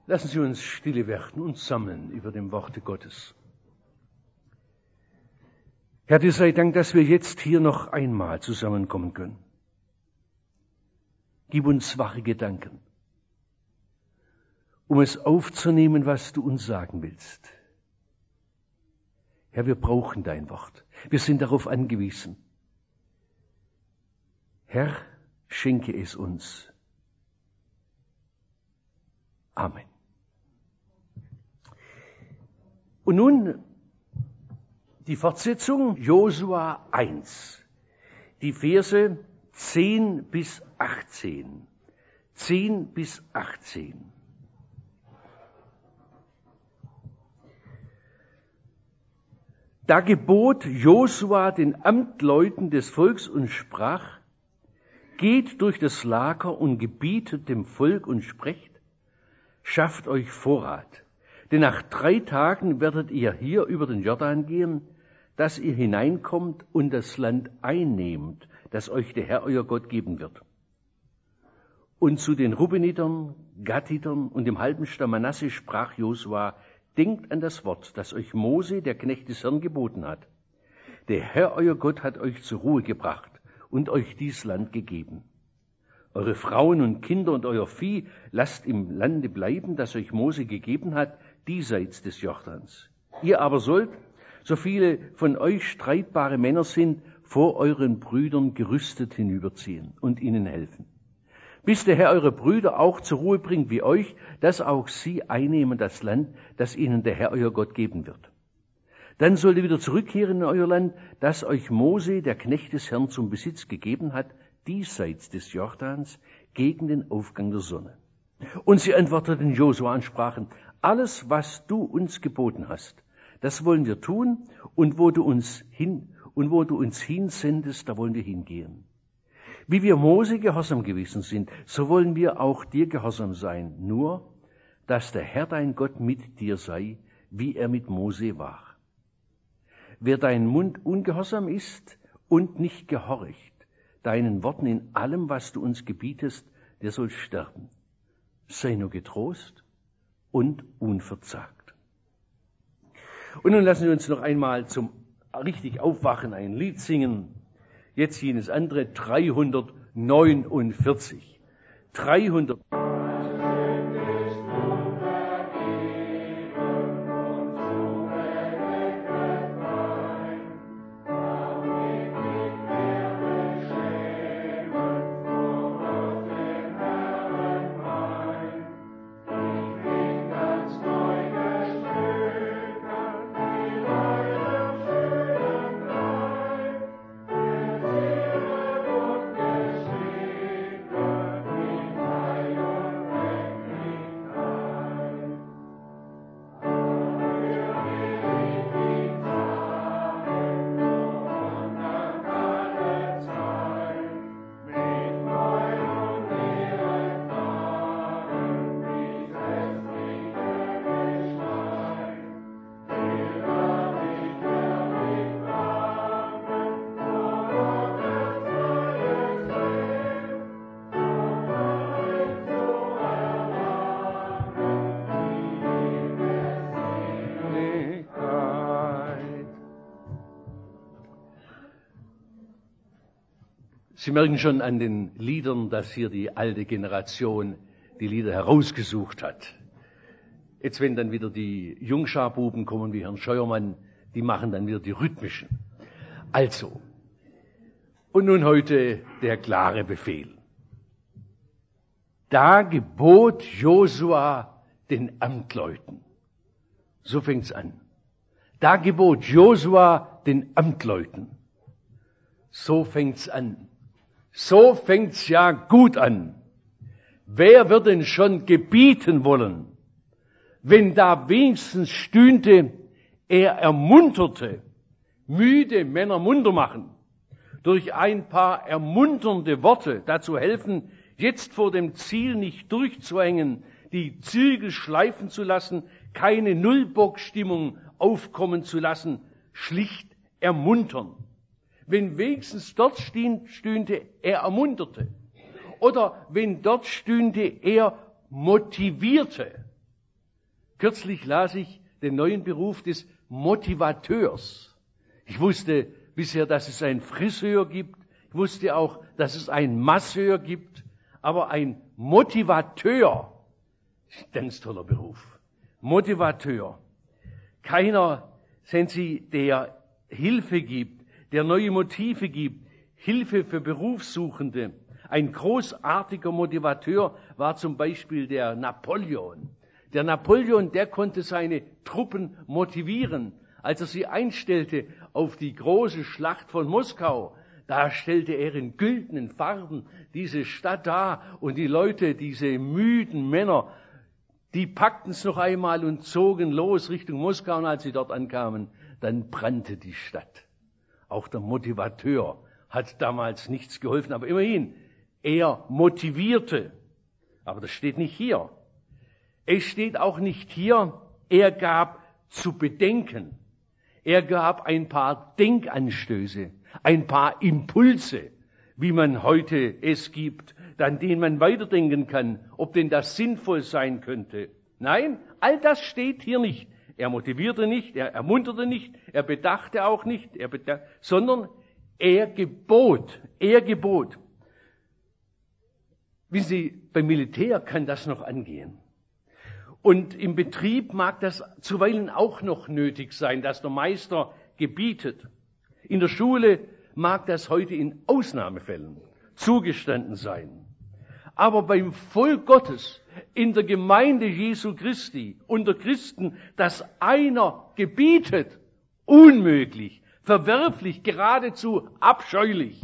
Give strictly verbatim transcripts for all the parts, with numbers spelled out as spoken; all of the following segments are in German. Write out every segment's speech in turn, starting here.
Lassen Sie uns stille werden und sammeln über dem Worte Gottes. Herr, dir sei Dank, dass wir jetzt hier noch einmal zusammenkommen können. Gib uns wache Gedanken, um es aufzunehmen, was du uns sagen willst. Herr, wir brauchen dein Wort. Wir sind darauf angewiesen. Herr, schenke es uns. Amen. Und nun die Fortsetzung, Josua eins, die Verse zehn bis achtzehn. zehn bis achtzehn. Da gebot Josua den Amtleuten des Volks und sprach: Geht durch das Lager und gebietet dem Volk und sprecht: Schafft euch Vorrat, denn nach drei Tagen werdet ihr hier über den Jordan gehen, dass ihr hineinkommt und das Land einnehmt, das euch der Herr euer Gott geben wird. Und zu den Rubenitern, Gaditern und dem halben Stamm Manasse sprach Josua: Denkt an das Wort, das euch Mose, der Knecht des Herrn, geboten hat. Der Herr euer Gott hat euch zur Ruhe gebracht und euch dies Land gegeben. Eure Frauen und Kinder und euer Vieh lasst im Lande bleiben, das euch Mose gegeben hat, diesseits des Jordans. Ihr aber sollt, so viele von euch streitbare Männer sind, vor euren Brüdern gerüstet hinüberziehen und ihnen helfen. Bis der Herr eure Brüder auch zur Ruhe bringt wie euch, dass auch sie einnehmen das Land, das ihnen der Herr euer Gott geben wird. Dann sollt ihr wieder zurückkehren in euer Land, das euch Mose, der Knecht des Herrn, zum Besitz gegeben hat, diesseits des Jordans, gegen den Aufgang der Sonne. Und sie antworteten Josua und sprachen: Alles, was du uns geboten hast, das wollen wir tun, und wo du uns hin, und wo du uns hinsendest, da wollen wir hingehen. Wie wir Mose gehorsam gewesen sind, so wollen wir auch dir gehorsam sein, nur, dass der Herr dein Gott mit dir sei, wie er mit Mose war. Wer dein Mund ungehorsam ist und nicht gehorcht deinen Worten in allem, was du uns gebietest, der soll sterben. Sei nur getrost und unverzagt. Und nun lassen wir uns noch einmal zum richtig Aufwachen ein Lied singen. Jetzt jenes andere, dreihundertneunundvierzig. dreihundert. Sie merken schon an den Liedern, dass hier die alte Generation die Lieder herausgesucht hat. Jetzt, wenn dann wieder die Jungscharbuben kommen, wie Herrn Scheuermann, die machen dann wieder die rhythmischen. Also, und nun heute der klare Befehl. Da gebot Josua den Amtleuten. So fängt's an. Da gebot Josua den Amtleuten. So fängt's an. So fängt's ja gut an. Wer wird denn schon gebieten wollen, wenn da wenigstens stünde, er ermunterte, müde Männer munter machen, durch ein paar ermunternde Worte dazu helfen, jetzt vor dem Ziel nicht durchzuhängen, die Zügel schleifen zu lassen, keine Nullbock-Stimmung aufkommen zu lassen, schlicht ermuntern. Wenn wenigstens dort stünde, er ermunterte. Oder wenn dort stünde, er motivierte. Kürzlich las ich den neuen Beruf des Motivateurs. Ich wusste bisher, dass es einen Friseur gibt. Ich wusste auch, dass es einen Masseur gibt. Aber ein Motivateur ist ein ganz toller Beruf. Motivateur. Keiner, sehen Sie, der Hilfe gibt, der neue Motive gibt, Hilfe für Berufssuchende. Ein großartiger Motivateur war zum Beispiel der Napoleon. Der Napoleon, der konnte seine Truppen motivieren. Als er sie einstellte auf die große Schlacht von Moskau, da stellte er in güldenen Farben diese Stadt dar und die Leute, diese müden Männer, die packten es noch einmal und zogen los Richtung Moskau und als sie dort ankamen, dann brannte die Stadt. Auch der Motivateur hat damals nichts geholfen, aber immerhin, er motivierte. Aber das steht nicht hier. Es steht auch nicht hier, er gab zu bedenken. Er gab ein paar Denkanstöße, ein paar Impulse, wie man heute es gibt, an denen man weiterdenken kann, ob denn das sinnvoll sein könnte. Nein, all das steht hier nicht. Er motivierte nicht, er ermunterte nicht, er bedachte auch nicht, er bedachte, sondern er gebot, er gebot. Wissen Sie, beim Militär kann das noch angehen. Und im Betrieb mag das zuweilen auch noch nötig sein, dass der Meister gebietet. In der Schule mag das heute in Ausnahmefällen zugestanden sein. Aber beim Volk Gottes, in der Gemeinde Jesu Christi, unter Christen, dass einer gebietet, unmöglich, verwerflich, geradezu abscheulich.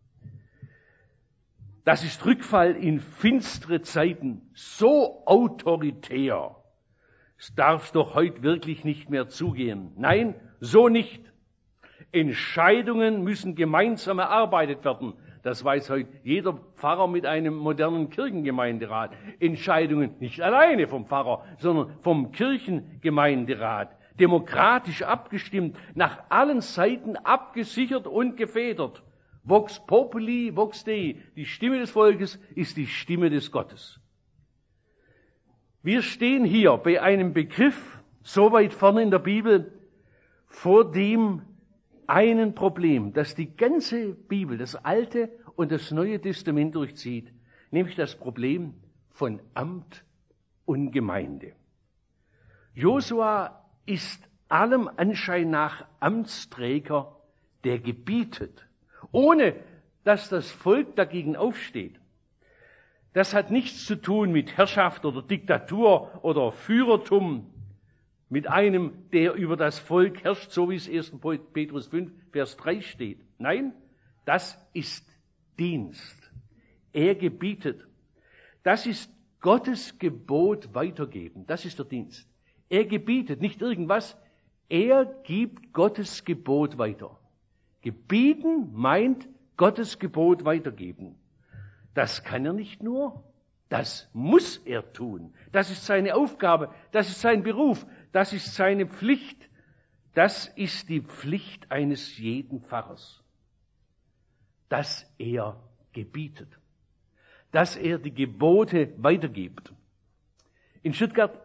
Das ist Rückfall in finstere Zeiten, so autoritär. Es darf doch heute wirklich nicht mehr zugehen. Nein, so nicht. Entscheidungen müssen gemeinsam erarbeitet werden. Das weiß heute jeder Pfarrer mit einem modernen Kirchengemeinderat. Entscheidungen nicht alleine vom Pfarrer, sondern vom Kirchengemeinderat. Demokratisch abgestimmt, nach allen Seiten abgesichert und gefedert. Vox populi, vox Dei. Die Stimme des Volkes ist die Stimme des Gottes. Wir stehen hier bei einem Begriff, so weit vorne in der Bibel, vor dem einen Problem, das die ganze Bibel, das Alte und das Neue Testament durchzieht, nämlich das Problem von Amt und Gemeinde. Josua ist allem Anschein nach Amtsträger, der gebietet, ohne dass das Volk dagegen aufsteht. Das hat nichts zu tun mit Herrschaft oder Diktatur oder Führertum, mit einem, der über das Volk herrscht, so wie es erster Petrus fünf, Vers drei steht. Nein, das ist Dienst. Er gebietet. Das ist Gottes Gebot weitergeben. Das ist der Dienst. Er gebietet, nicht irgendwas. Er gibt Gottes Gebot weiter. Gebieten meint Gottes Gebot weitergeben. Das kann er nicht nur, das muss er tun. Das ist seine Aufgabe, das ist sein Beruf, das ist seine Pflicht. Das ist die Pflicht eines jeden Pfarrers, dass er gebietet, dass er die Gebote weitergibt. In Stuttgart,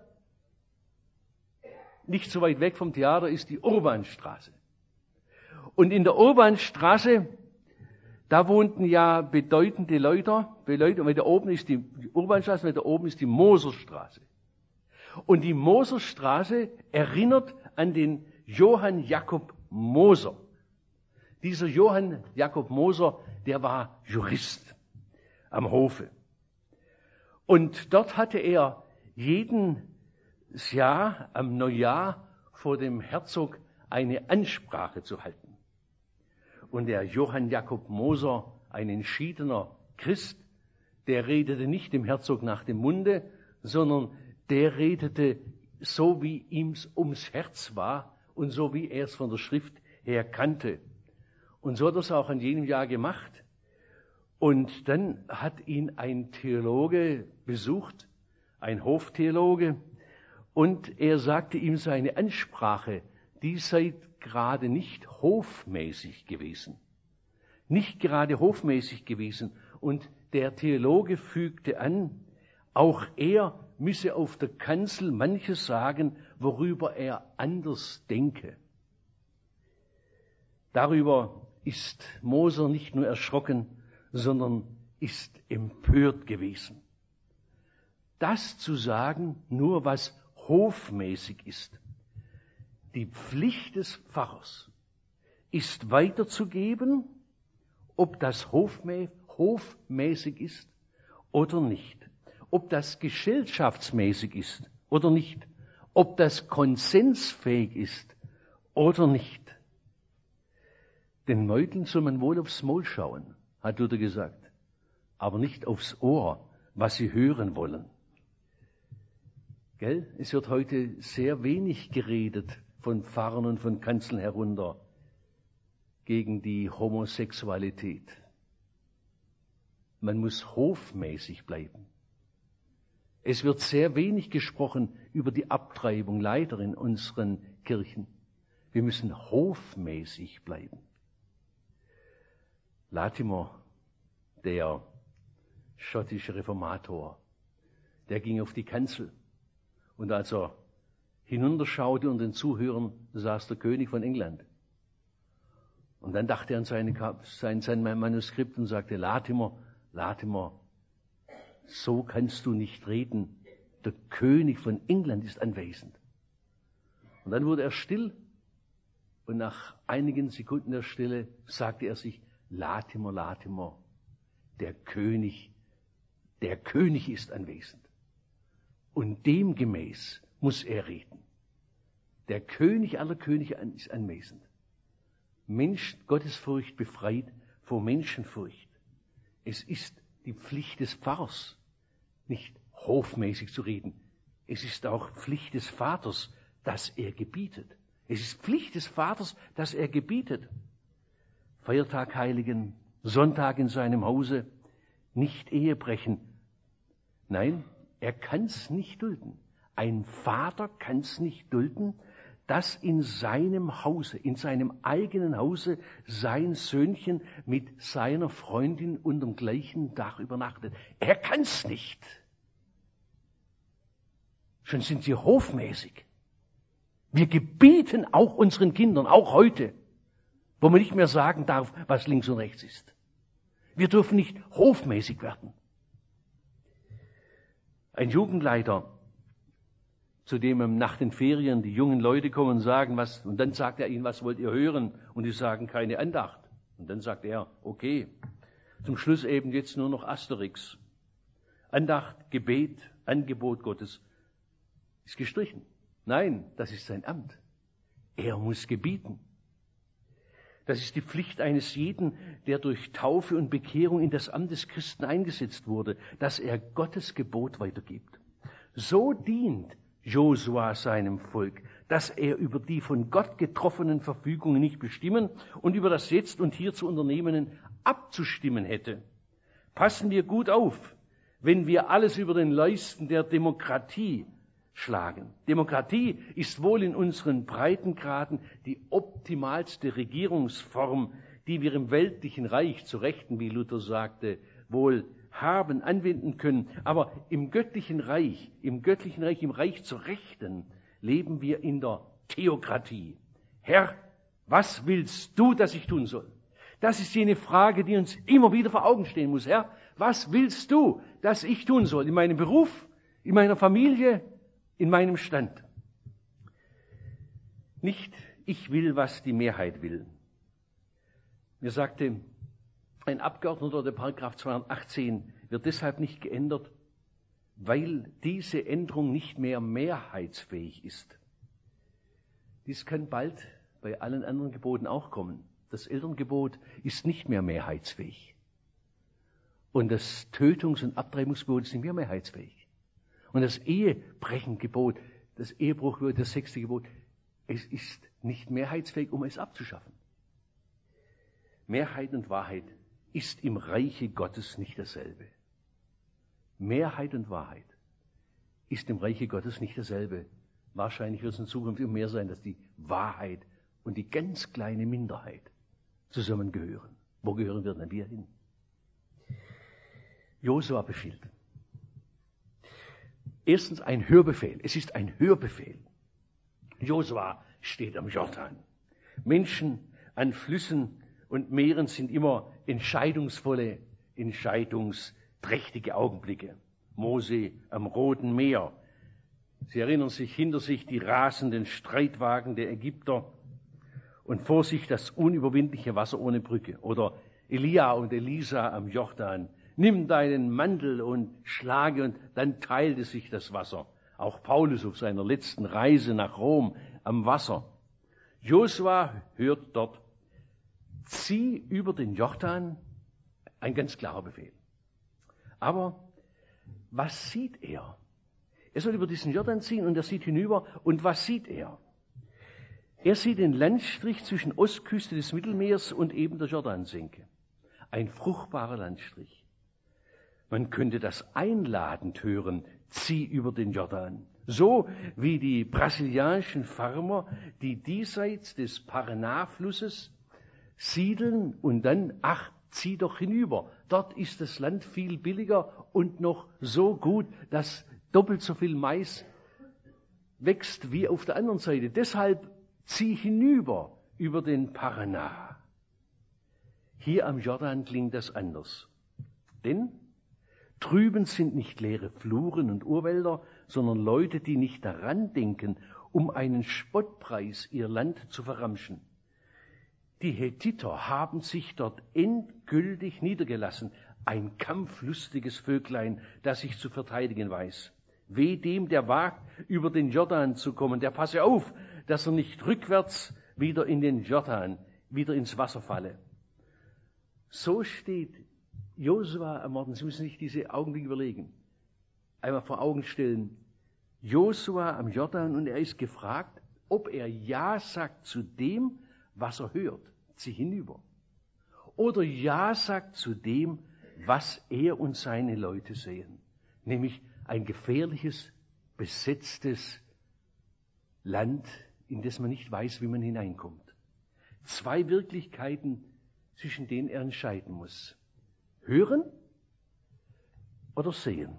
nicht so weit weg vom Theater, ist die Urbanstraße. Und in der Urbanstraße, da wohnten ja bedeutende Leute, Leute, und da oben ist die Urbanstraße, und da oben ist die Moserstraße. Und die Moserstraße erinnert an den Johann Jakob Moser. Dieser Johann Jakob Moser, der war Jurist am Hofe. Und dort hatte er jeden Jahr, am Neujahr, vor dem Herzog eine Ansprache zu halten. Und der Johann Jakob Moser, ein entschiedener Christ, der redete nicht dem Herzog nach dem Munde, sondern der redete so, wie ihm's ums Herz war und so, wie er es von der Schrift her kannte. Und so hat er es auch an jenem Jahr gemacht. Und dann hat ihn ein Theologe besucht, ein Hoftheologe, und er sagte ihm, seine Ansprache, die sei gerade nicht hofmäßig gewesen. Nicht gerade hofmäßig gewesen. Und der Theologe fügte an, Auch er müsse auf der Kanzel manches sagen, worüber er anders denke. Darüber ist Moser nicht nur erschrocken, sondern ist empört gewesen. Das zu sagen, nur was hofmäßig ist. Die Pflicht des Pfarrers ist weiterzugeben, ob das hofmä- hofmäßig ist oder nicht. Ob das gesellschaftsmäßig ist oder nicht. Ob das konsensfähig ist oder nicht. Den Meuteln soll man wohl aufs Maul schauen, hat Luther gesagt, aber nicht aufs Ohr, was sie hören wollen. Gell? Es wird heute sehr wenig geredet von Pfarrern und von Kanzeln herunter gegen die Homosexualität. Man muss hofmäßig bleiben. Es wird sehr wenig gesprochen über die Abtreibung, leider in unseren Kirchen. Wir müssen hofmäßig bleiben. Latimer, der schottische Reformator, der ging auf die Kanzel. Und als er hinunterschaute und den Zuhörern, saß der König von England. Und dann dachte er an seine, sein, sein Manuskript und sagte, Latimer, Latimer, so kannst du nicht reden. Der König von England ist anwesend. Und dann wurde er still. Und nach einigen Sekunden der Stille sagte er sich, Latimer, Latimer, der König, der König ist anwesend. Und demgemäß muss er reden. Der König aller Könige ist anwesend. Mensch, Gottesfurcht befreit vor Menschenfurcht. Es ist die Pflicht des Pfarrers, nicht hofmäßig zu reden. Es ist auch Pflicht des Vaters, dass er gebietet. Es ist Pflicht des Vaters, dass er gebietet. Feiertag heiligen, Sonntag in seinem Hause, nicht Ehe brechen. Nein, er kann es nicht dulden. Ein Vater kann es nicht dulden, dass in seinem Hause, in seinem eigenen Hause, sein Söhnchen mit seiner Freundin unterm gleichen Dach übernachtet. Er kann es nicht. Schon sind sie hofmäßig. Wir gebieten auch unseren Kindern, auch heute, wo man nicht mehr sagen darf, was links und rechts ist. Wir dürfen nicht hofmäßig werden. Ein Jugendleiter, zu dem nach den Ferien die jungen Leute kommen und sagen, was, und dann sagt er ihnen, was wollt ihr hören? Und die sagen, keine Andacht. Und dann sagt er, okay, zum Schluss eben jetzt nur noch Asterix. Andacht, Gebet, Angebot Gottes ist gestrichen. Nein, das ist sein Amt. Er muss gebieten. Das ist die Pflicht eines jeden, der durch Taufe und Bekehrung in das Amt des Christen eingesetzt wurde, dass er Gottes Gebot weitergibt. So dient Josua seinem Volk, dass er über die von Gott getroffenen Verfügungen nicht bestimmen und über das Jetzt und Hier zu Unternehmenen abzustimmen hätte. Passen wir gut auf, wenn wir alles über den Leisten der Demokratie schlagen. Demokratie ist wohl in unseren Breitengraden die optimalste Regierungsform, die wir im weltlichen Reich zu Rechten, wie Luther sagte, wohl haben, anwenden können. Aber im göttlichen Reich, im göttlichen Reich, im Reich zu Rechten, leben wir in der Theokratie. Herr, was willst du, dass ich tun soll? Das ist jene Frage, die uns immer wieder vor Augen stehen muss. Herr, was willst du, dass ich tun soll? In meinem Beruf, in meiner Familie, in meinem Stand. Nicht, ich will, was die Mehrheit will. Mir sagte ein Abgeordneter, der Paragraph zweihundertachtzehn wird deshalb nicht geändert, weil diese Änderung nicht mehr mehrheitsfähig ist. Dies kann bald bei allen anderen Geboten auch kommen. Das Elterngebot ist nicht mehr mehrheitsfähig. Und das Tötungs- und Abtreibungsgebot ist nicht mehr mehrheitsfähig. Und das Ehebrechengebot, das Ehebruchgebot, das sechste Gebot, es ist nicht mehrheitsfähig, um es abzuschaffen. Mehrheit und Wahrheit ist im Reiche Gottes nicht dasselbe. Mehrheit und Wahrheit ist im Reiche Gottes nicht dasselbe. Wahrscheinlich wird es in Zukunft immer mehr sein, dass die Wahrheit und die ganz kleine Minderheit zusammengehören. Wo gehören wir denn wir hin? Josua befiehlt. Erstens ein Hörbefehl. Es ist ein Hörbefehl. Josua steht am Jordan. Menschen an Flüssen und Meeren sind immer entscheidungsvolle, entscheidungsträchtige Augenblicke. Mose am Roten Meer. Sie erinnern sich, hinter sich die rasenden Streitwagen der Ägypter und vor sich das unüberwindliche Wasser ohne Brücke. Oder Elia und Elisa am Jordan. Nimm deinen Mantel und schlage, und dann teilte sich das Wasser. Auch Paulus auf seiner letzten Reise nach Rom am Wasser. Josua hört dort, zieh über den Jordan, ein ganz klarer Befehl. Aber was sieht er? Er soll über diesen Jordan ziehen und er sieht hinüber. Und was sieht er? Er sieht den Landstrich zwischen Ostküste des Mittelmeers und eben der Jordansenke. Ein fruchtbarer Landstrich. Man könnte das einladend hören, zieh über den Jordan. So wie die brasilianischen Farmer, die diesseits des Paraná-Flusses siedeln und dann, ach, zieh doch hinüber. Dort ist das Land viel billiger und noch so gut, dass doppelt so viel Mais wächst wie auf der anderen Seite. Deshalb zieh hinüber über den Paraná. Hier am Jordan klingt das anders. Denn drüben sind nicht leere Fluren und Urwälder, sondern Leute, die nicht daran denken, um einen Spottpreis ihr Land zu verramschen. Die Hethiter haben sich dort endgültig niedergelassen, ein kampflustiges Vöglein, das sich zu verteidigen weiß. Weh dem, der wagt, über den Jordan zu kommen, der passe auf, dass er nicht rückwärts wieder in den Jordan, wieder ins Wasser falle. So steht Josua am Morgen. Sie müssen sich diese Augenblicke überlegen, einmal vor Augen stellen. Josua am Jordan, und er ist gefragt, ob er Ja sagt zu dem, was er hört, zieh hinüber. Oder Ja sagt zu dem, was er und seine Leute sehen. Nämlich ein gefährliches, besetztes Land, in das man nicht weiß, wie man hineinkommt. Zwei Wirklichkeiten, zwischen denen er entscheiden muss. Hören oder sehen.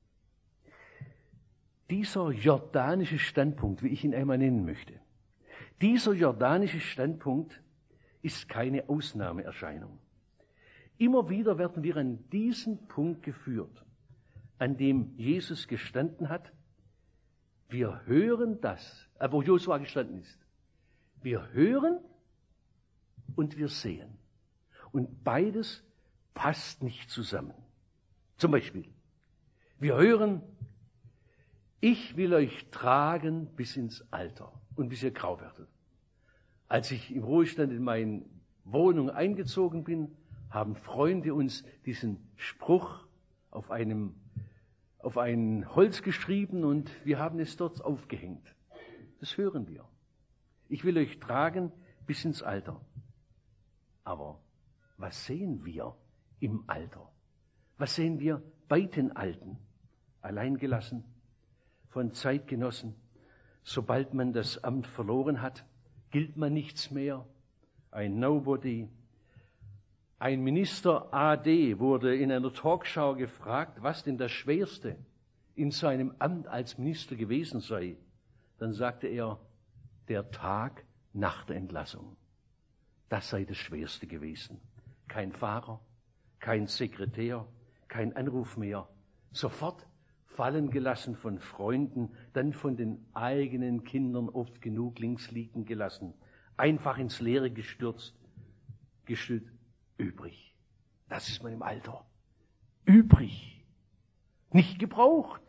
Dieser jordanische Standpunkt, wie ich ihn einmal nennen möchte, dieser jordanische Standpunkt ist keine Ausnahmeerscheinung. Immer wieder werden wir an diesen Punkt geführt, an dem Jesus gestanden hat. Wir hören das, äh, wo Josua gestanden ist. Wir hören und wir sehen. Und beides passt nicht zusammen. Zum Beispiel, wir hören, ich will euch tragen bis ins Alter und bis ihr grau werdet. Als ich im Ruhestand in meine Wohnung eingezogen bin, haben Freunde uns diesen Spruch auf einem, auf ein Holz geschrieben und wir haben es dort aufgehängt. Das hören wir. Ich will euch tragen bis ins Alter. Aber was sehen wir im Alter? Was sehen wir bei den Alten? Alleingelassen, von Zeitgenossen. Sobald man das Amt verloren hat, gilt man nichts mehr. Ein Nobody. Ein Minister A D wurde in einer Talkshow gefragt, was denn das Schwerste in seinem Amt als Minister gewesen sei. Dann sagte er, der Tag nach der Entlassung. Das sei das Schwerste gewesen. Kein Fahrer, kein Sekretär, kein Anruf mehr. Sofort fallen gelassen von Freunden, dann von den eigenen Kindern oft genug links liegen gelassen. Einfach ins Leere gestürzt, gestürzt, übrig. Das ist man im Alter. Übrig. Nicht gebraucht.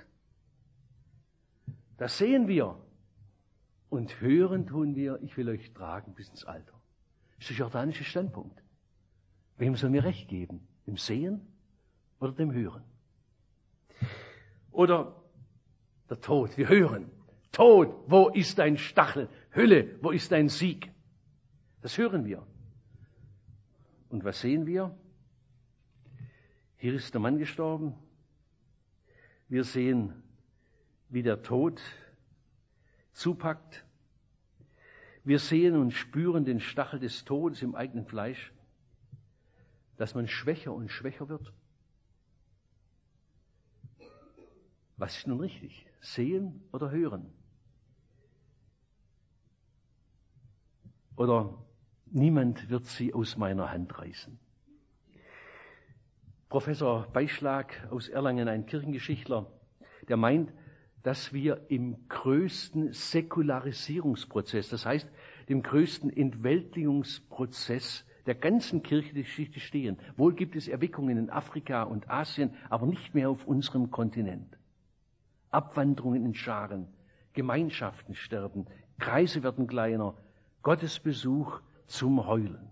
Das sehen wir. Und hören tun wir, ich will euch tragen bis ins Alter. Das ist der jordanische Standpunkt. Wem soll mir recht geben? Dem Sehen oder dem Hören? Oder der Tod. Wir hören. Tod, wo ist dein Stachel? Hölle, wo ist dein Sieg? Das hören wir. Und was sehen wir? Hier ist der Mann gestorben. Wir sehen, wie der Tod zupackt. Wir sehen und spüren den Stachel des Todes im eigenen Fleisch, dass man schwächer und schwächer wird. Was ist nun richtig? Sehen oder hören? Oder niemand wird sie aus meiner Hand reißen. Professor Beischlag aus Erlangen, ein Kirchengeschichtler, der meint, dass wir im größten Säkularisierungsprozess, das heißt, dem größten Entweltlichungsprozess der ganzen Kirchengeschichte stehen. Wohl gibt es Erweckungen in Afrika und Asien, aber nicht mehr auf unserem Kontinent. Abwanderungen in Scharen, Gemeinschaften sterben, Kreise werden kleiner, Gottesbesuch zum Heulen.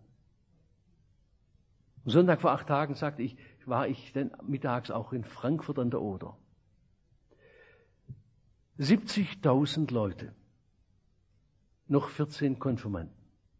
Am Sonntag vor acht Tagen, sagte ich, war ich dann mittags auch in Frankfurt an der Oder. siebzigtausend Leute, noch vierzehn Konfirmanden.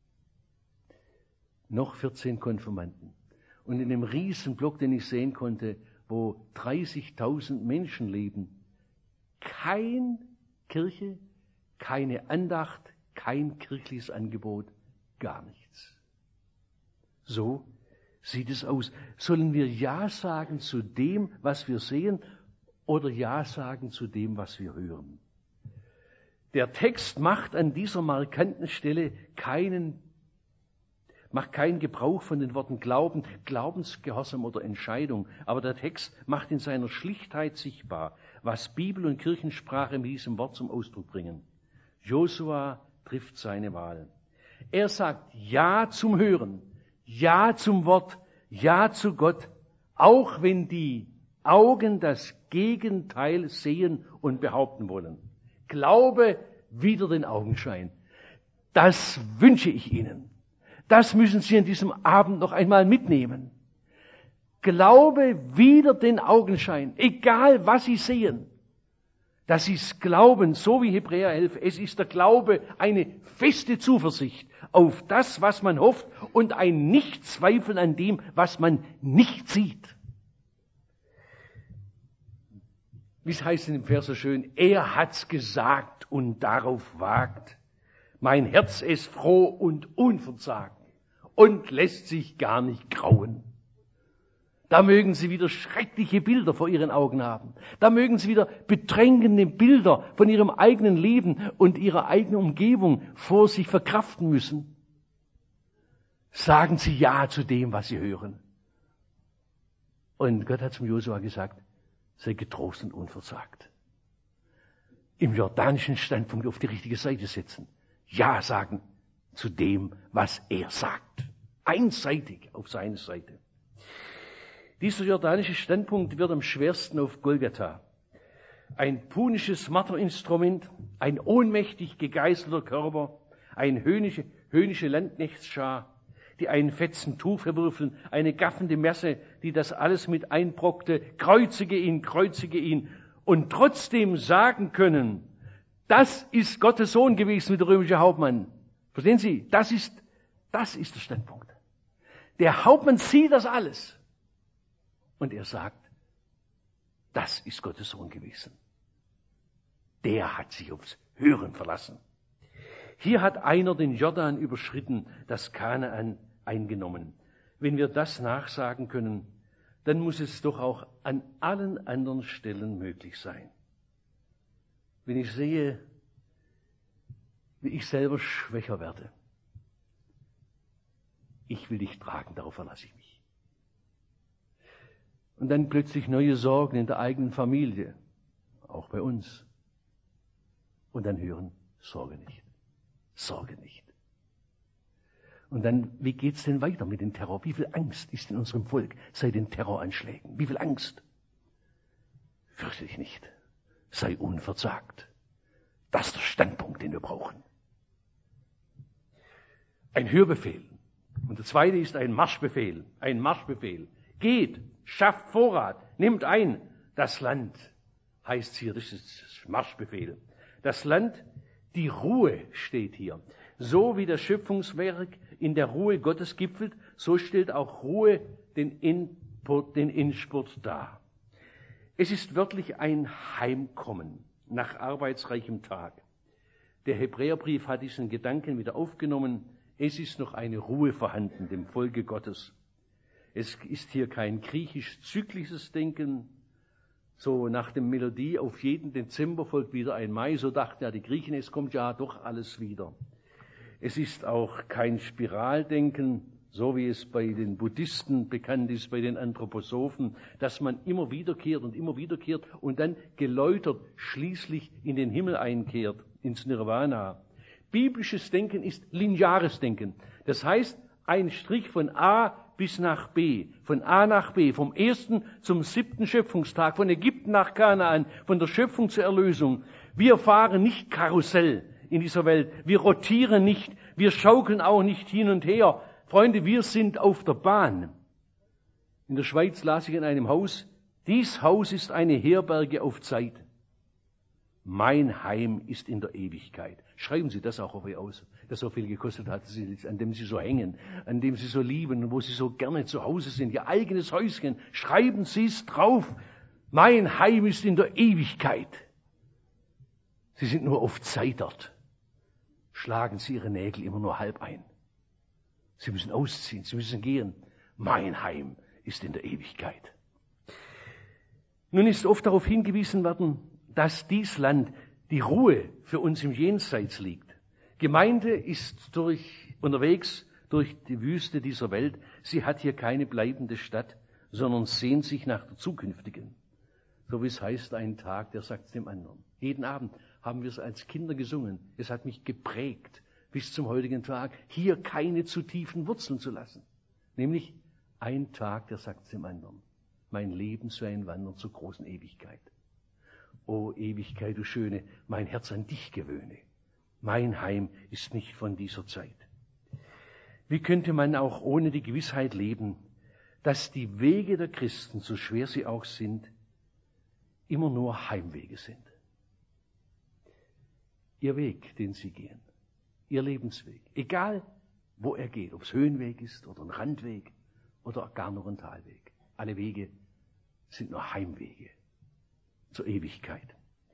Noch vierzehn Konfirmanden. Und in dem Riesenblock, den ich sehen konnte, wo dreißigtausend Menschen leben, keine Kirche, keine Andacht, kein kirchliches Angebot, gar nichts. So sieht es aus. Sollen wir Ja sagen zu dem, was wir sehen, oder Ja sagen zu dem, was wir hören? Der Text macht an dieser markanten Stelle keinen, macht keinen Gebrauch von den Worten Glauben, Glaubensgehorsam oder Entscheidung. Aber der Text macht in seiner Schlichtheit sichtbar, was Bibel und Kirchensprache mit diesem Wort zum Ausdruck bringen. Josua trifft seine Wahl. Er sagt Ja zum Hören, Ja zum Wort, Ja zu Gott, auch wenn die Augen das Gegenteil sehen und behaupten wollen. Glaube wider den Augenschein. Das wünsche ich Ihnen. Das müssen Sie an diesem Abend noch einmal mitnehmen. Glaube wider den Augenschein, egal was Sie sehen. Das ist Glauben, so wie Hebräer elf. Es ist der Glaube, eine feste Zuversicht auf das, was man hofft und ein Nichtzweifeln an dem, was man nicht sieht. Wie es heißt in dem Vers so schön, er hat's gesagt und darauf wagt. Mein Herz ist froh und unverzagt und lässt sich gar nicht grauen. Da mögen Sie wieder schreckliche Bilder vor Ihren Augen haben. Da mögen Sie wieder bedrängende Bilder von Ihrem eigenen Leben und Ihrer eigenen Umgebung vor sich verkraften müssen. Sagen Sie Ja zu dem, was Sie hören. Und Gott hat zum Josua gesagt, sei getrost und unversagt. Im jordanischen Standpunkt auf die richtige Seite setzen. Ja sagen zu dem, was er sagt. Einseitig auf seine Seite. Dieser jordanische Standpunkt wird am schwersten auf Golgatha. Ein punisches Marterinstrument, ein ohnmächtig gegeißelter Körper, eine höhnische, höhnische Landknechtsschar, die einen fetzen Tuch verwürfeln, eine gaffende Messe, die das alles mit einbrockte, kreuzige ihn, kreuzige ihn, und trotzdem sagen können, das ist Gottes Sohn gewesen, wie der römische Hauptmann. Verstehen Sie? Das ist, das ist der Standpunkt. Der Hauptmann sieht das alles. Und er sagt, das ist Gottes Sohn gewesen. Der hat sich aufs Hören verlassen. Hier hat einer den Jordan überschritten, das Kanaan eingenommen. Wenn wir das nachsagen können, dann muss es doch auch an allen anderen Stellen möglich sein. Wenn ich sehe, wie ich selber schwächer werde, ich will dich tragen, darauf verlasse ich mich. Und dann plötzlich neue Sorgen in der eigenen Familie, auch bei uns. Und dann hören, Sorge nicht, Sorge nicht. Und dann, wie geht's denn weiter mit dem Terror? Wie viel Angst ist in unserem Volk seit den Terroranschlägen? Wie viel Angst? Fürchte dich nicht, sei unverzagt. Das ist der Standpunkt, den wir brauchen. Ein Hörbefehl. Und der zweite ist ein Marschbefehl, ein Marschbefehl. Geht, schafft Vorrat, nimmt ein. Das Land heißt hier, das ist Marschbefehl. Das Land, die Ruhe steht hier. So wie das Schöpfungswerk in der Ruhe Gottes gipfelt, so stellt auch Ruhe den Input, den Endspurt dar. Es ist wirklich ein Heimkommen nach arbeitsreichem Tag. Der Hebräerbrief hat diesen Gedanken wieder aufgenommen. Es ist noch eine Ruhe vorhanden, dem Volke Gottes. Es ist hier kein griechisch-zyklisches Denken, So nach dem Melodie, auf jeden Dezember folgt wieder ein Mai, so dachten ja die Griechen, es kommt ja doch alles wieder. Es ist auch kein Spiraldenken, so wie es bei den Buddhisten bekannt ist, bei den Anthroposophen, dass man immer wiederkehrt und immer wiederkehrt und dann geläutert schließlich in den Himmel einkehrt, ins Nirvana. Biblisches Denken ist lineares Denken. Das heißt, ein Strich von A bis nach B, von A nach B, vom ersten zum siebten Schöpfungstag, von Ägypten nach Kanaan, von der Schöpfung zur Erlösung. Wir fahren nicht Karussell in dieser Welt. Wir rotieren nicht. Wir schaukeln auch nicht hin und her. Freunde, wir sind auf der Bahn. In der Schweiz las ich in einem Haus, dies Haus ist eine Herberge auf Zeit. Mein Heim ist in der Ewigkeit. Schreiben Sie das auch auf ihr aus, das so viel gekostet hat, an dem Sie so hängen, an dem Sie so lieben und wo Sie so gerne zu Hause sind, Ihr eigenes Häuschen. Schreiben Sie es drauf. Mein Heim ist in der Ewigkeit. Sie sind nur auf Zeit dort. Schlagen Sie Ihre Nägel immer nur halb ein. Sie müssen ausziehen, Sie müssen gehen. Mein Heim ist in der Ewigkeit. Nun ist oft darauf hingewiesen worden, dass dies Land die Ruhe für uns im Jenseits liegt. Gemeinde ist durch, unterwegs durch die Wüste dieser Welt. Sie hat hier keine bleibende Stadt, sondern sehnt sich nach der zukünftigen. So wie es heißt, ein Tag, der sagt es dem anderen. Jeden Abend haben wir es als Kinder gesungen. Es hat mich geprägt bis zum heutigen Tag, hier keine zu tiefen Wurzeln zu lassen. Nämlich ein Tag, der sagt es dem anderen. Mein Leben soll ein Wandern zur großen Ewigkeit. O Ewigkeit, du Schöne, mein Herz an dich gewöhne. Mein Heim ist nicht von dieser Zeit. Wie könnte man auch ohne die Gewissheit leben, dass die Wege der Christen, so schwer sie auch sind, immer nur Heimwege sind? Ihr Weg, den sie gehen, ihr Lebensweg, egal wo er geht, ob es Höhenweg ist oder ein Randweg oder gar nur ein Talweg. Alle Wege sind nur Heimwege zur Ewigkeit.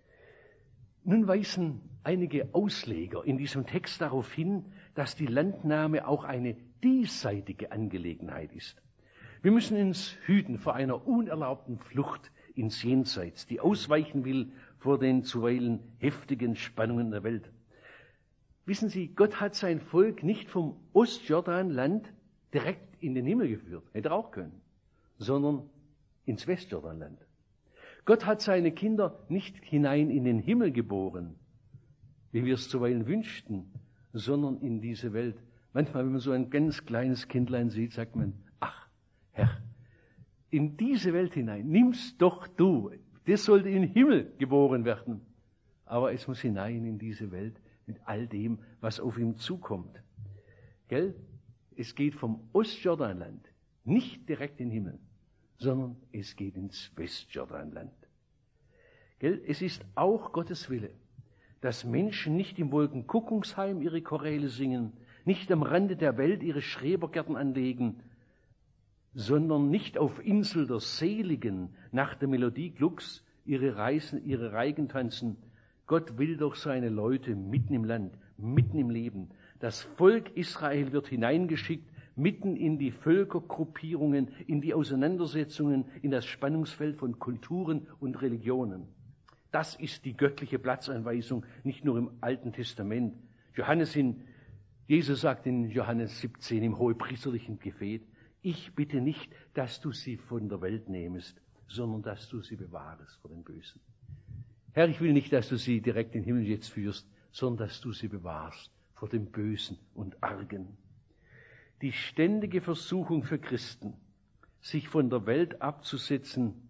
Nun weisen einige Ausleger in diesem Text darauf hin, dass die Landnahme auch eine diesseitige Angelegenheit ist. Wir müssen uns hüten vor einer unerlaubten Flucht ins Jenseits, die ausweichen will vor den zuweilen heftigen Spannungen der Welt. Wissen Sie, Gott hat sein Volk nicht vom Ostjordanland direkt in den Himmel geführt, hätte er auch können, sondern ins Westjordanland. Gott hat seine Kinder nicht hinein in den Himmel geboren, wie wir es zuweilen wünschten, sondern in diese Welt. Manchmal, wenn man so ein ganz kleines Kindlein sieht, sagt man, ach, Herr, in diese Welt hinein, nimm's doch du. Das sollte in den Himmel geboren werden. Aber es muss hinein in diese Welt mit all dem, was auf ihm zukommt. Gell? Es geht vom Ostjordanland nicht direkt in den Himmel, sondern es geht ins Westjordanland. Gell? Es ist auch Gottes Wille, dass Menschen nicht im Wolkenkuckucksheim ihre Choräle singen, nicht am Rande der Welt ihre Schrebergärten anlegen, sondern nicht auf Insel der Seligen nach der Melodie Glucks ihre Reisen, ihre Reigen tanzen. Gott will doch seine Leute mitten im Land, mitten im Leben. Das Volk Israel wird hineingeschickt, mitten in die Völkergruppierungen, in die Auseinandersetzungen, in das Spannungsfeld von Kulturen und Religionen. Das ist die göttliche Platzanweisung, nicht nur im Alten Testament. Johannes in, Jesus sagt in Johannes siebzehn im hohepriesterlichen Gebet, ich bitte nicht, dass du sie von der Welt nehmest, sondern dass du sie bewahrest vor dem Bösen. Herr, ich will nicht, dass du sie direkt in den Himmel jetzt führst, sondern dass du sie bewahrst vor dem Bösen und Argen. Die ständige Versuchung für Christen, sich von der Welt abzusetzen,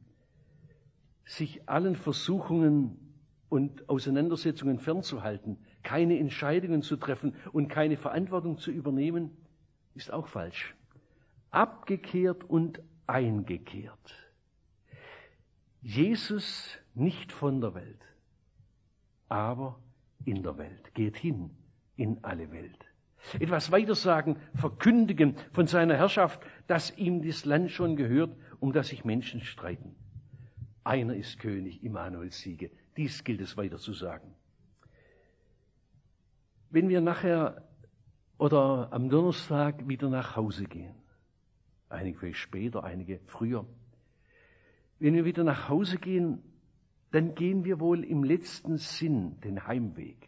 sich allen Versuchungen und Auseinandersetzungen fernzuhalten, keine Entscheidungen zu treffen und keine Verantwortung zu übernehmen, ist auch falsch. Abgekehrt und eingekehrt. Jesus nicht von der Welt, aber in der Welt. Geht hin in alle Welt. Etwas weiter sagen, verkündigen von seiner Herrschaft, dass ihm das Land schon gehört, um das sich Menschen streiten. Einer ist König, Immanuels Siege. Dies gilt es weiter zu sagen. Wenn wir nachher oder am Donnerstag wieder nach Hause gehen, einige vielleicht später, einige früher, Wenn wir wieder nach Hause gehen, dann gehen wir wohl im letzten Sinn den Heimweg.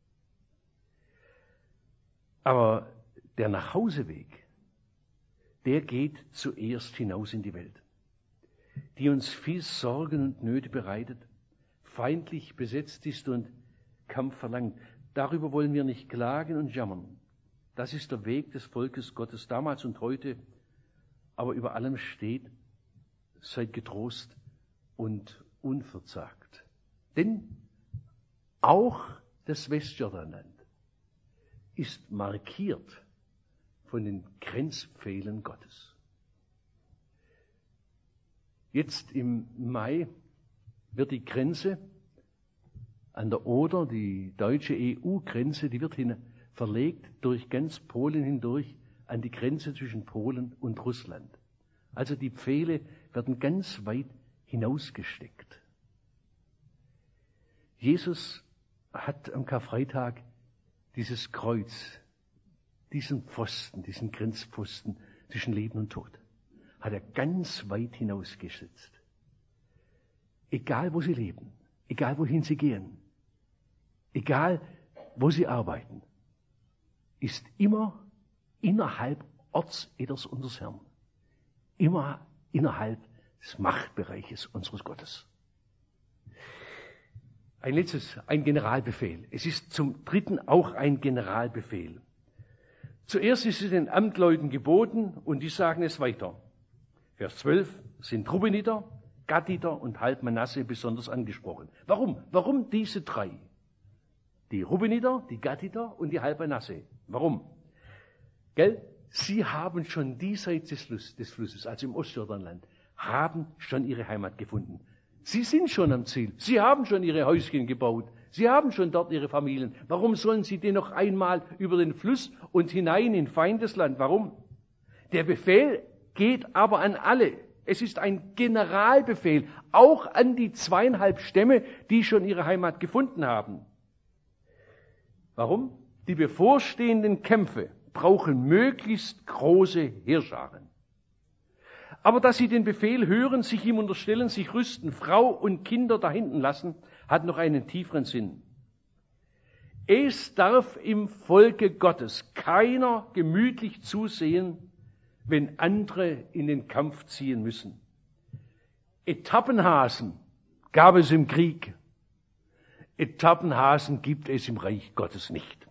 Aber der Nachhauseweg, der geht zuerst hinaus in die Welt, die uns viel Sorgen und Nöte bereitet, feindlich besetzt ist und Kampf verlangt. Darüber wollen wir nicht klagen und jammern. Das ist der Weg des Volkes Gottes damals und heute. Aber über allem steht, seid getrost und unverzagt. Denn auch das Westjordanland ist markiert von den Grenzpfählen Gottes. Jetzt im Mai wird die Grenze an der Oder, die deutsche E U-Grenze, die wird hin, verlegt durch ganz Polen hindurch an die Grenze zwischen Polen und Russland. Also die Pfähle werden ganz weit hinausgesteckt. Jesus hat am Karfreitag dieses Kreuz, diesen Pfosten, diesen Grenzpfosten zwischen Leben und Tod, hat er ganz weit hinausgesetzt. Egal, wo sie leben, egal, wohin sie gehen, egal, wo sie arbeiten, ist immer innerhalb Ortseders unseres Herrn, immer innerhalb des Machtbereiches unseres Gottes. Ein letztes, ein Generalbefehl. Es ist zum Dritten auch ein Generalbefehl. Zuerst ist es den Amtleuten geboten und die sagen es weiter. Vers zwölf sind Rubeniter, Gaditer und halb Manasse besonders angesprochen. Warum? Warum diese drei? Die Rubeniter, die Gaditer und die halb Manasse. Warum? Gell? Sie haben schon diesseits des, Fluss, des Flusses, also im Ostjordanland, haben schon ihre Heimat gefunden. Sie sind schon am Ziel. Sie haben schon ihre Häuschen gebaut. Sie haben schon dort ihre Familien. Warum sollen sie denn noch einmal über den Fluss und hinein in Feindesland? Warum? Der Befehl geht aber an alle. Es ist ein Generalbefehl, auch an die zweieinhalb Stämme, die schon ihre Heimat gefunden haben. Warum? Die bevorstehenden Kämpfe brauchen möglichst große Heerscharen. Aber dass sie den Befehl hören, sich ihm unterstellen, sich rüsten, Frau und Kinder dahinten lassen, hat noch einen tieferen Sinn. Es darf im Volke Gottes keiner gemütlich zusehen, wenn andere in den Kampf ziehen müssen. Etappenhasen gab es im Krieg. Etappenhasen gibt es im Reich Gottes nicht.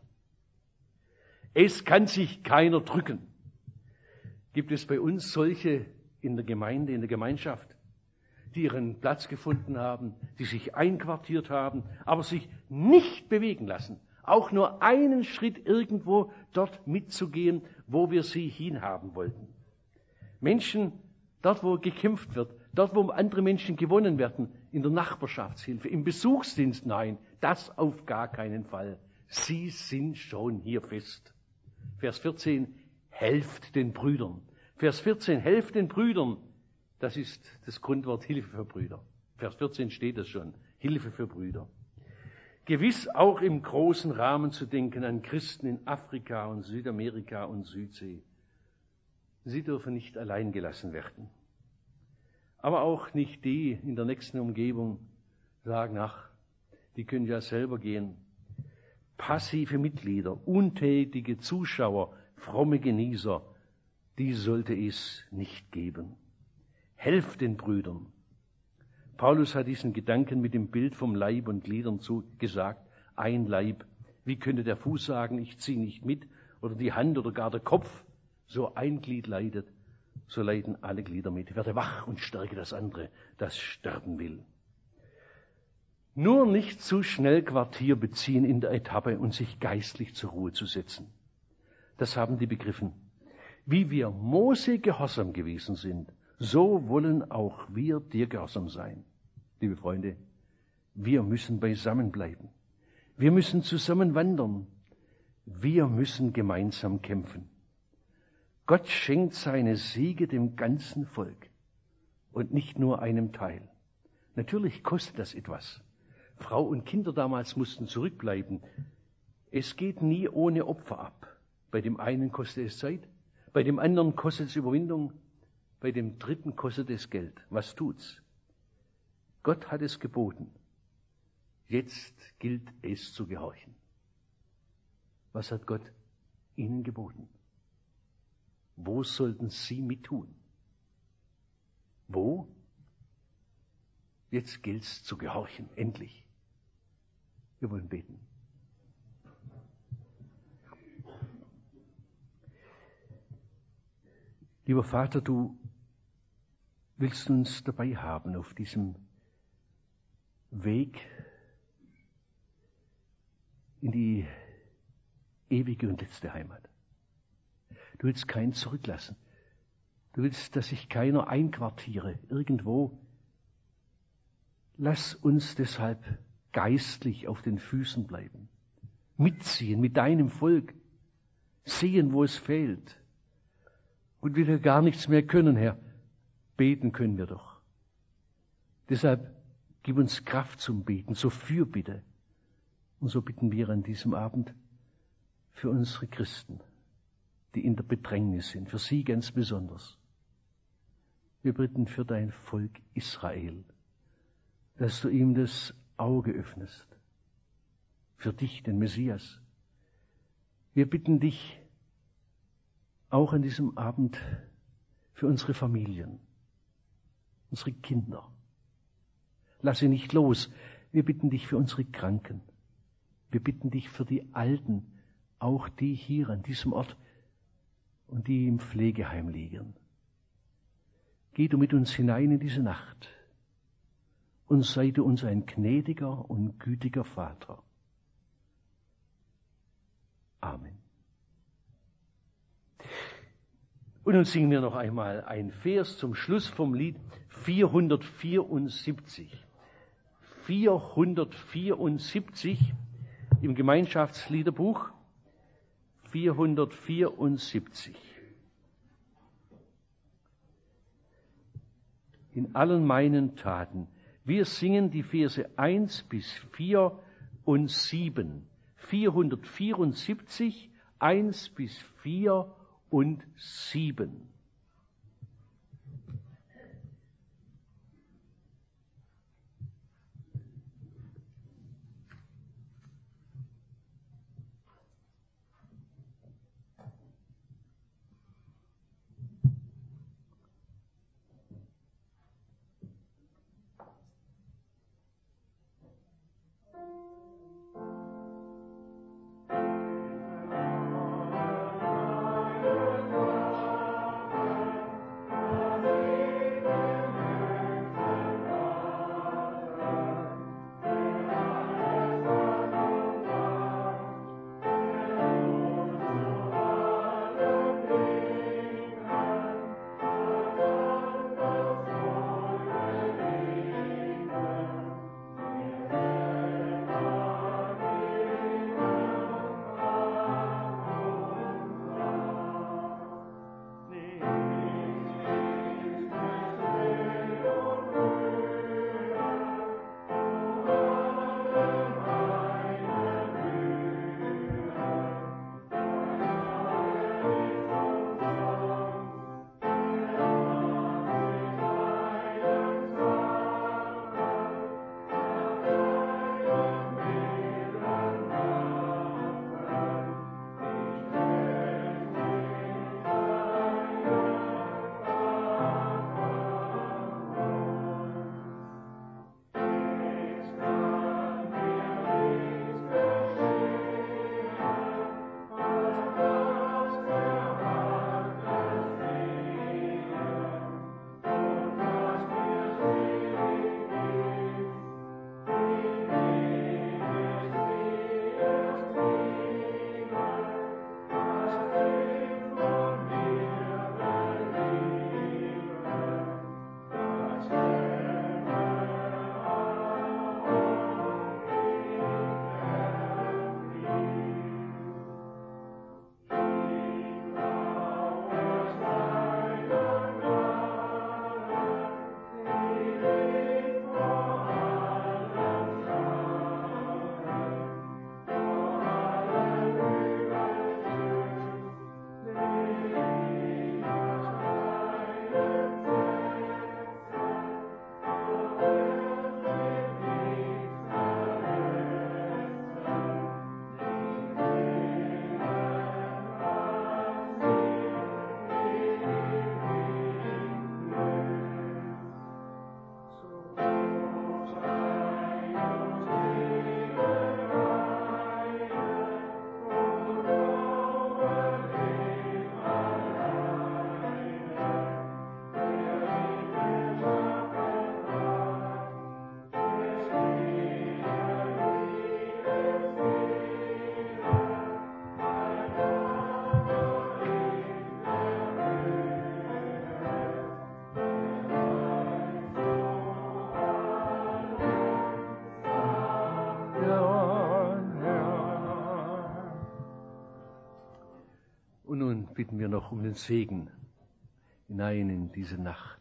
Es kann sich keiner drücken. Gibt es bei uns solche in der Gemeinde, in der Gemeinschaft, die ihren Platz gefunden haben, die sich einquartiert haben, aber sich nicht bewegen lassen, auch nur einen Schritt irgendwo dort mitzugehen, wo wir sie hinhaben wollten. Menschen, dort wo gekämpft wird, dort wo andere Menschen gewonnen werden, in der Nachbarschaftshilfe, im Besuchsdienst, nein, das auf gar keinen Fall. Sie sind schon hier fest. Vers vierzehn, helft den Brüdern. Vers vierzehn, helft den Brüdern. Das ist das Grundwort Hilfe für Brüder. Vers vierzehn steht das schon. Hilfe für Brüder. Gewiss auch im großen Rahmen zu denken an Christen in Afrika und Südamerika und Südsee. Sie dürfen nicht allein gelassen werden. Aber auch nicht die in der nächsten Umgebung sagen, ach, die können ja selber gehen. Passive Mitglieder, untätige Zuschauer, fromme Genießer, die sollte es nicht geben. Helft den Brüdern. Paulus hat diesen Gedanken mit dem Bild vom Leib und Gliedern zugesagt. Ein Leib. Wie könnte der Fuß sagen, ich ziehe nicht mit? Oder die Hand oder gar der Kopf? So ein Glied leidet, so leiden alle Glieder mit. Werde wach und stärke das andere, das sterben will. Nur nicht zu schnell Quartier beziehen in der Etappe und sich geistlich zur Ruhe zu setzen. Das haben die begriffen. Wie wir Mose gehorsam gewesen sind, so wollen auch wir dir gehorsam sein. Liebe Freunde, wir müssen beisammen bleiben. Wir müssen zusammen wandern. Wir müssen gemeinsam kämpfen. Gott schenkt seine Siege dem ganzen Volk und nicht nur einem Teil. Natürlich kostet das etwas. Frau und Kinder damals mussten zurückbleiben. Es geht nie ohne Opfer ab. Bei dem einen kostet es Zeit, bei dem anderen kostet es Überwindung, bei dem dritten kostet es Geld. Was tut's? Gott hat es geboten. Jetzt gilt es zu gehorchen. Was hat Gott ihnen geboten? Wo sollten sie mittun? Wo? Jetzt gilt es zu gehorchen, endlich. Wir wollen beten. Lieber Vater, du willst uns dabei haben auf diesem Weg in die ewige und letzte Heimat. Du willst keinen zurücklassen. Du willst, dass sich keiner einquartiere irgendwo. Lass uns deshalb geistlich auf den Füßen bleiben, mitziehen mit deinem Volk, sehen, wo es fehlt. Und wir gar nichts mehr können, Herr, beten können wir doch. Deshalb gib uns Kraft zum Beten, zur Fürbitte. Und so bitten wir an diesem Abend für unsere Christen, die in der Bedrängnis sind, für sie ganz besonders. Wir bitten für dein Volk Israel, dass du ihm das Auge öffnest, für dich, den Messias. Wir bitten dich auch an diesem Abend für unsere Familien, unsere Kinder. Lass sie nicht los. Wir bitten dich für unsere Kranken. Wir bitten dich für die Alten, auch die hier an diesem Ort und die im Pflegeheim liegen. Geh du mit uns hinein in diese Nacht und sei du uns ein gnädiger und gütiger Vater. Amen. Und nun singen wir noch einmal ein Vers zum Schluss vom Lied vierhundertvierundsiebzig. vierhundertvierundsiebzig im Gemeinschaftsliederbuch. vierhundertvierundsiebzig. In allen meinen Taten. Wir singen die Verse eins bis vier und sieben. vierhundertvierundsiebzig, eins bis vier und sieben. bitten wir noch um den Segen hinein in diese Nacht.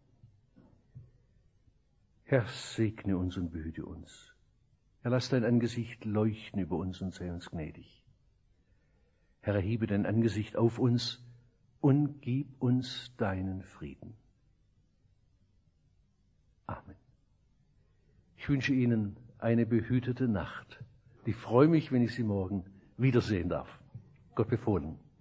Herr, segne uns und behüte uns. Herr, lass dein Angesicht leuchten über uns und sei uns gnädig. Herr, erhebe dein Angesicht auf uns und gib uns deinen Frieden. Amen. Ich wünsche Ihnen eine behütete Nacht. Ich freue mich, wenn ich Sie morgen wiedersehen darf. Gott befohlen.